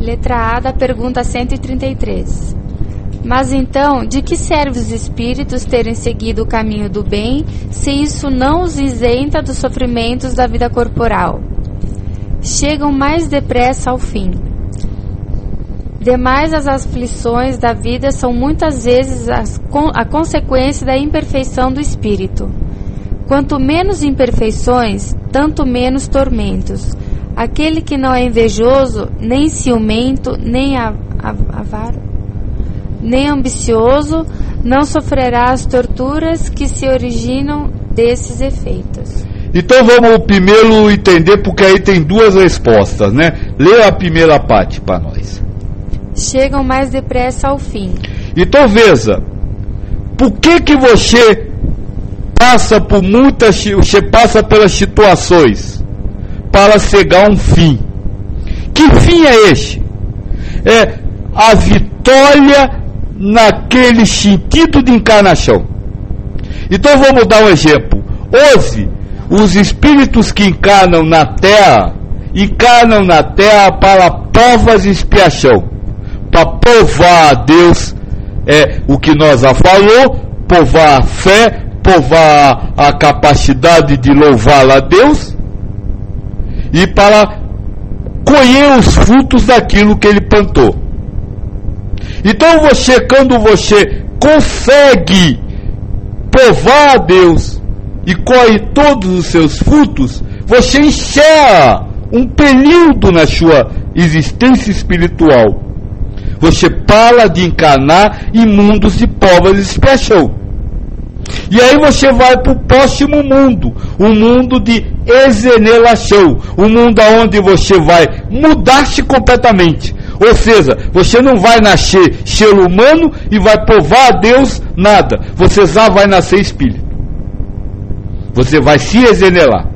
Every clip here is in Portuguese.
Letra A da pergunta 133. Mas então, de que serve os espíritos terem seguido o caminho do bem, se isso não os isenta dos sofrimentos da vida corporal? Chegam mais depressa ao fim. Demais, as aflições da vida são muitas vezes a consequência da imperfeição do espírito. Quanto menos imperfeições, tanto menos tormentos. Aquele que não é invejoso, nem ciumento, nem avaro, nem ambicioso, não sofrerá as torturas que se originam desses efeitos. Então vamos primeiro entender, porque aí tem duas respostas, né? Lê a primeira parte para nós. Chegam mais depressa ao fim. Então veja, por que você passa por você passa pelas situações para chegar a um fim? Que fim é este? É a vitória naquele sentido de encarnação. Então vamos dar um exemplo. Hoje, os espíritos que encarnam na Terra para provas e expiação, para provar a Deus o que nós já falou, provar a fé, provar a capacidade de louvar a Deus e para colher os frutos daquilo que ele plantou. Então quando você consegue provar a Deus e colhe todos os seus frutos, você encerra um período na sua existência espiritual. Você para de encarnar em mundos de provas e expiação. E aí você vai para o próximo mundo, o mundo de exeneração, o mundo onde você vai mudar-se completamente. Ou seja, você não vai nascer ser humano e vai provar a Deus nada. Você já vai nascer espírito. Você vai se exonerar.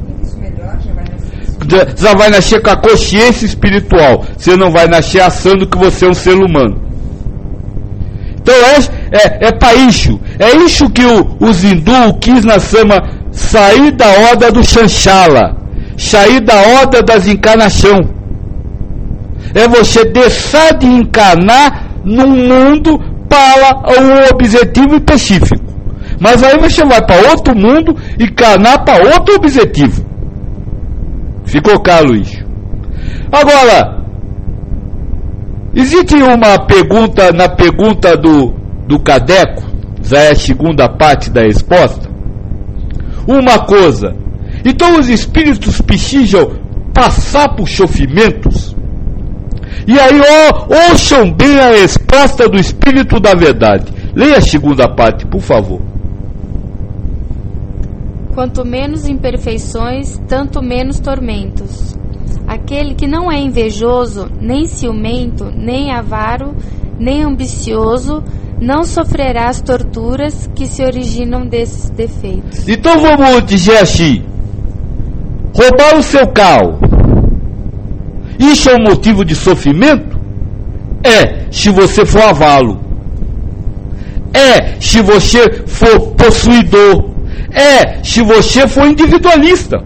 Já vai nascer com a consciência espiritual. Você não vai nascer achando que você é um ser humano. Então é para isso. É isso que os hindus quis na Sama sair da ordem do Shanshala, sair da ordem das encarnações. É você deixar de encarnar num mundo para um objetivo específico. Mas aí você vai para outro mundo e encarnar para outro objetivo. Ficou claro isso? Agora, existe uma pergunta na pergunta do Cadeco, já é a segunda parte da resposta. Uma coisa, então os espíritos precisam passar por sofrimentos? E aí, ouçam bem a resposta do Espírito da Verdade. Leia a segunda parte, por favor. Quanto menos imperfeições, tanto menos tormentos. Aquele que não é invejoso, nem ciumento, nem avaro, nem ambicioso, não sofrerá as torturas que se originam desses defeitos. Então vamos dizer assim: roubar o seu carro, isso é um motivo de sofrimento? Se você for avalo. Se você for possuidor. Se você for individualista.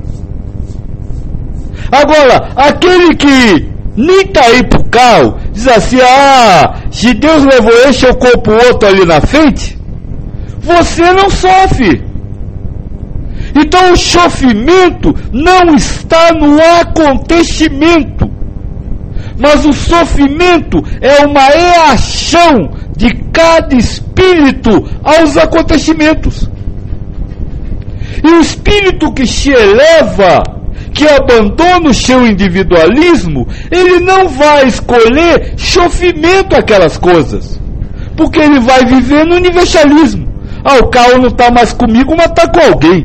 Agora, aquele que nem está aí pro carro, diz assim: se Deus levou esse, eu compro outro ali na frente, você não sofre. Então o sofrimento não está no acontecimento, mas o sofrimento é uma reação de cada espírito aos acontecimentos. E o espírito que se eleva, que abandona o seu individualismo, ele não vai escolher sofrimento aquelas coisas, porque ele vai viver no universalismo. O carro não está mais comigo, mas está com alguém.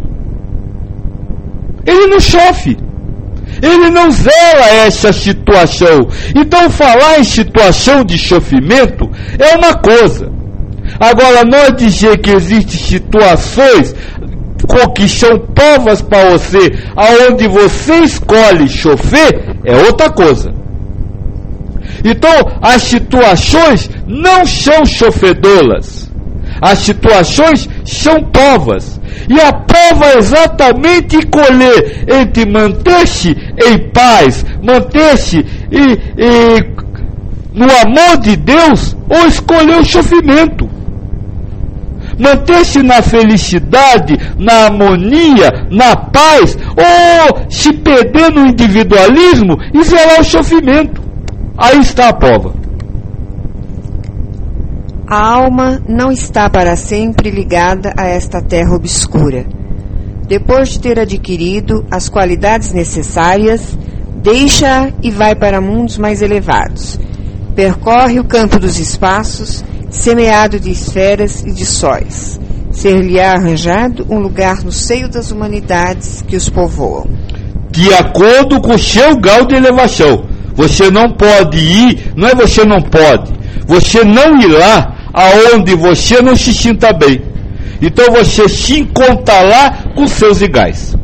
Ele não sofre, ele não zela essa situação. Então falar em situação de sofrimento é uma coisa. Agora, nós dizer que existem situações que são provas para você, aonde você escolhe sofrer, é outra coisa. Então, as situações não são sofredoras. As situações são provas. E a prova é exatamente escolher entre manter-se em paz, manter-se no amor de Deus, ou escolher o sofrimento. Manter-se na felicidade, na harmonia, na paz, ou se perder no individualismo e zelar o sofrimento. Aí está a prova. A alma não está para sempre ligada a esta terra obscura. Depois de ter adquirido as qualidades necessárias, deixa-a e vai para mundos mais elevados. Percorre o campo dos espaços, semeado de esferas e de sóis. Ser-lhe-á arranjado um lugar no seio das humanidades que os povoam. De acordo com o seu grau de elevação. Você não pode ir, não é você não pode. Você não irá aonde você não se sinta bem. Então você se encontra lá com seus iguais.